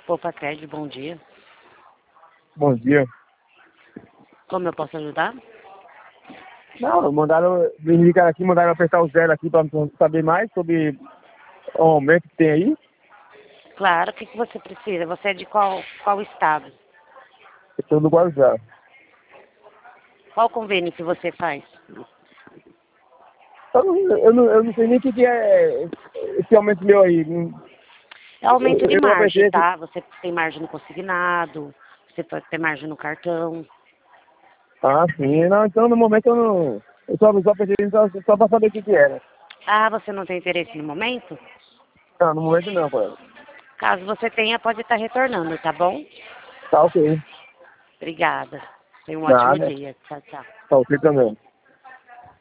Opa, Crédito, bom dia. Bom dia. Como eu posso ajudar? Não, me ligaram aqui, mandaram apertar o zero aqui para saber mais sobre o aumento que tem aí. Claro, o que você precisa? Você é de qual estado? Eu estou do Guarujá. Qual convênio que você faz? Eu não sei nem o que é esse aumento meu aí. É aumento de Eu não margem, apertei. tá? Você tem margem no consignado, você pode ter margem no cartão. Ah, sim. Não, então no momento eu não. Eu só apertei só para saber o que era. Ah, você não tem interesse no momento? Não, no momento não, pô. Caso você tenha, pode estar retornando, tá bom? Tá ok. Obrigada. Tenha um ótimo Nada. dia. Tchau, tchau. Tá ok também.